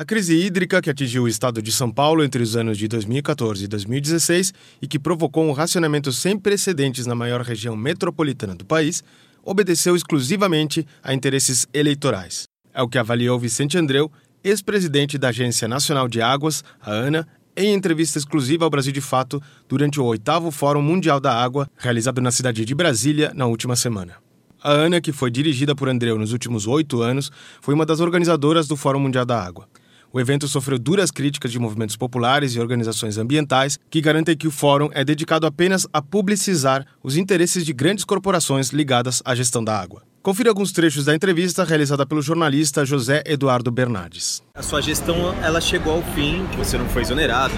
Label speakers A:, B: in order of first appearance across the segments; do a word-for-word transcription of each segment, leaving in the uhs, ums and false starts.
A: A crise hídrica que atingiu o estado de São Paulo entre os anos de dois mil e quatorze e dois mil e dezesseis e que provocou um racionamento sem precedentes na maior região metropolitana do país, obedeceu exclusivamente a interesses eleitorais. É o que avaliou Vicente Andreu, ex-presidente da Agência Nacional de Águas, a ANA, em entrevista exclusiva ao Brasil de Fato durante o oitavo Fórum Mundial da Água, realizado na cidade de Brasília na última semana. A ANA, que foi dirigida por Andreu nos últimos oito anos, foi uma das organizadoras do Fórum Mundial da Água. O evento sofreu duras críticas de movimentos populares e organizações ambientais que garantem que o fórum é dedicado apenas a publicizar os interesses de grandes corporações ligadas à gestão da água. Confira alguns trechos da entrevista realizada pelo jornalista José Eduardo Bernardes.
B: A sua gestão ela chegou ao fim, você não foi exonerado.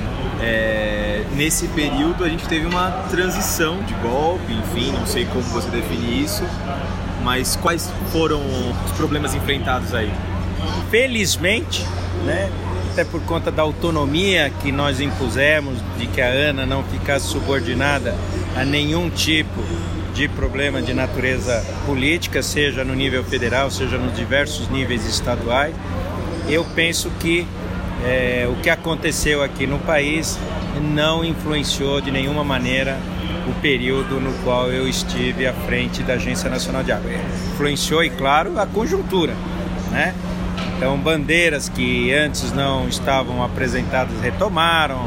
B: É, nesse período a gente teve uma transição de golpe, enfim, não sei como você define isso, mas quais foram os problemas enfrentados aí?
C: Felizmente, né, até por conta da autonomia que nós impusemos, de que a ANA não ficasse subordinada a nenhum tipo de problema de natureza política, seja no nível federal, seja nos diversos níveis estaduais, eu penso que é, o que aconteceu aqui no país não influenciou de nenhuma maneira o período no qual eu estive à frente da Agência Nacional de Água. Influenciou, e claro, a conjuntura, né? Então, bandeiras que antes não estavam apresentadas retomaram,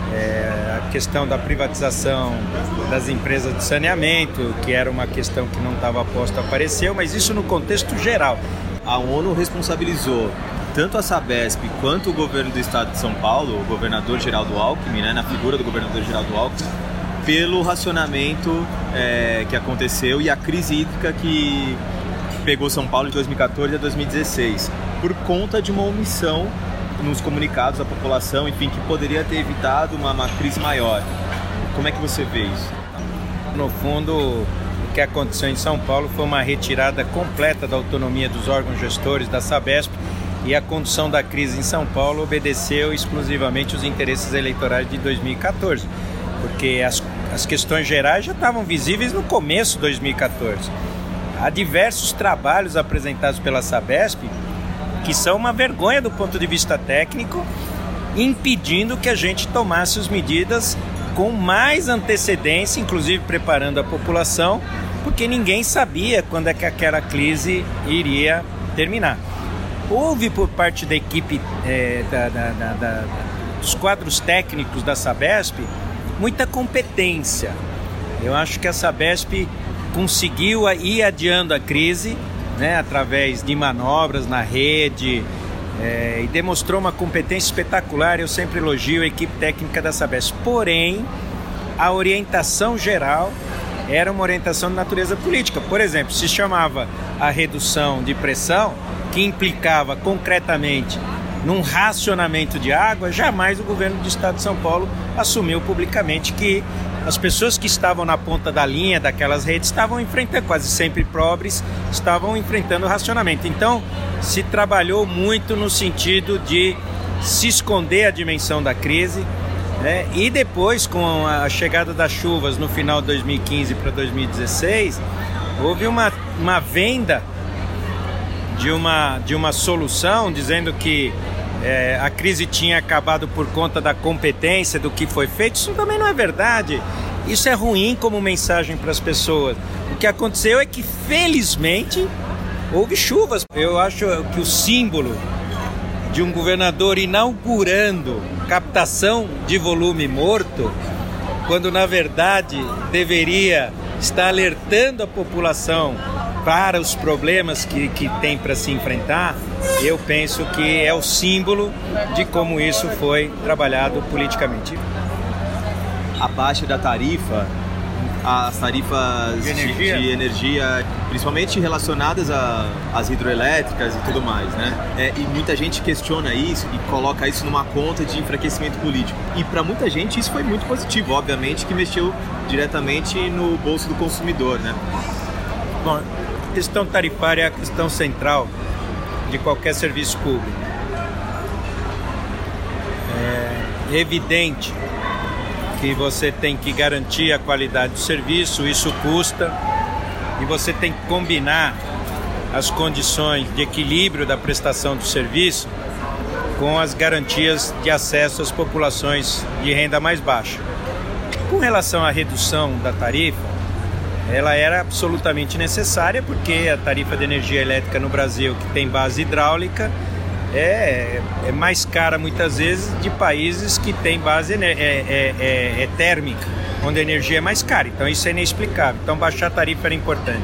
C: é, a questão da privatização das empresas de saneamento, que era uma questão que não estava posta, apareceu, mas isso no contexto geral.
B: A ONU responsabilizou tanto a Sabesp quanto o governo do estado de São Paulo, o governador Geraldo Alckmin, né, na figura do governador Geraldo Alckmin, pelo racionamento é, que aconteceu e a crise hídrica que pegou São Paulo de dois mil e quatorze a dois mil e dezesseis, por conta de uma omissão nos comunicados à população, enfim, que poderia ter evitado uma, uma crise maior. Como é que você vê isso?
C: No fundo, o que aconteceu em São Paulo foi uma retirada completa da autonomia dos órgãos gestores da Sabesp, e a condução da crise em São Paulo obedeceu exclusivamente os interesses eleitorais de dois mil e quatorze, porque as, as questões gerais já estavam visíveis no começo de dois mil e quatorze. Há diversos trabalhos apresentados pela Sabesp que são uma vergonha do ponto de vista técnico, impedindo que a gente tomasse as medidas com mais antecedência, inclusive preparando a população, porque ninguém sabia quando é que aquela crise iria terminar. Houve por parte da equipe, é, da, da, da, da, dos quadros técnicos da Sabesp, muita competência. Eu acho que a Sabesp conseguiu ir adiando a crise, né, através de manobras na rede, é, e demonstrou uma competência espetacular. Eu sempre elogio a equipe técnica da Sabesp. Porém, a orientação geral era uma orientação de natureza política. Por exemplo, se chamava a redução de pressão, que implicava concretamente num racionamento de água, jamais o governo do estado de São Paulo assumiu publicamente que as pessoas que estavam na ponta da linha daquelas redes estavam enfrentando, quase sempre pobres, estavam enfrentando o racionamento. Então, se trabalhou muito no sentido de se esconder a dimensão da crise, né? E depois, com a chegada das chuvas no final de dois mil e quinze para dois mil e dezesseis, houve uma, uma venda de uma, de uma solução, dizendo que É, a crise tinha acabado por conta da competência do que foi feito. Isso também não é verdade. Isso é ruim como mensagem para as pessoas. O que aconteceu é que, felizmente, houve chuvas. Eu acho que o símbolo de um governador inaugurando captação de volume morto, quando na verdade deveria estar alertando a população para os problemas que, que tem para se enfrentar, eu penso que é o símbolo de como isso foi trabalhado politicamente.
B: A baixa da tarifa, as tarifas
C: de energia,
B: de, de energia principalmente relacionadas às hidroelétricas e tudo mais, né? É, e muita gente questiona isso e coloca isso numa conta de enfraquecimento político. E para muita gente isso foi muito positivo, obviamente, que mexeu diretamente no bolso do consumidor, né?
C: Bom, a questão tarifária é a questão central de qualquer serviço público. É evidente que você tem que garantir a qualidade do serviço, isso custa, e você tem que combinar as condições de equilíbrio da prestação do serviço com as garantias de acesso às populações de renda mais baixa. Com relação à redução da tarifa, ela era absolutamente necessária, porque a tarifa de energia elétrica no Brasil, que tem base hidráulica, é, é mais cara muitas vezes de países que têm base é, é, é, é térmica, onde a energia é mais cara. Então isso é inexplicável. Então baixar a tarifa era importante.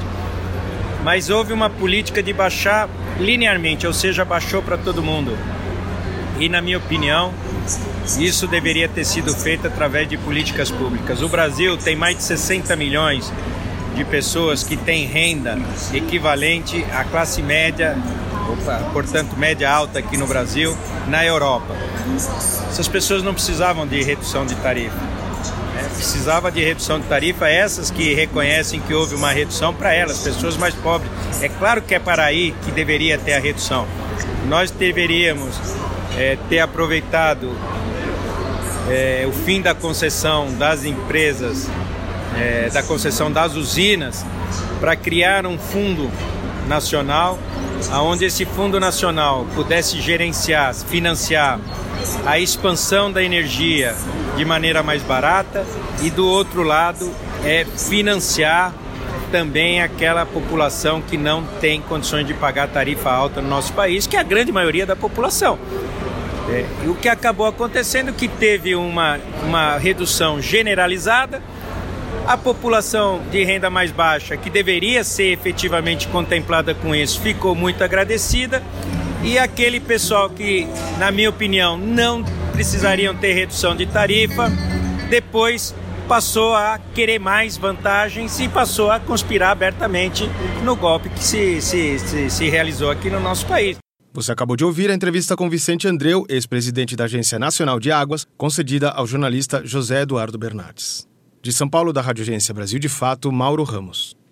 C: Mas houve uma política de baixar linearmente, ou seja, baixou para todo mundo. E, na minha opinião, isso deveria ter sido feito através de políticas públicas. O Brasil tem mais de sessenta milhões de pessoas que têm renda equivalente à classe média, portanto média alta aqui no Brasil, na Europa. Essas pessoas não precisavam de redução de tarifa. Né? Precisava de redução de tarifa, essas que reconhecem que houve uma redução para elas, pessoas mais pobres. É claro que é para aí que deveria ter a redução. Nós deveríamos é, ter aproveitado é, o fim da concessão das empresas, É, da concessão das usinas, para criar um fundo nacional, onde esse fundo nacional pudesse gerenciar, financiar a expansão da energia de maneira mais barata e, do outro lado, é financiar também aquela população que não tem condições de pagar tarifa alta no nosso país, que é a grande maioria da população. É, e o que acabou acontecendo é que teve uma, uma redução generalizada. A população de renda mais baixa, que deveria ser efetivamente contemplada com isso, ficou muito agradecida. E aquele pessoal que, na minha opinião, não precisariam ter redução de tarifa, depois passou a querer mais vantagens e passou a conspirar abertamente no golpe que se, se, se, se realizou aqui no nosso país.
A: Você acabou de ouvir a entrevista com Vicente Andreu, ex-presidente da Agência Nacional de Águas, concedida ao jornalista José Eduardo Bernardes. De São Paulo, da Rádio Agência Brasil de Fato, Mauro Ramos.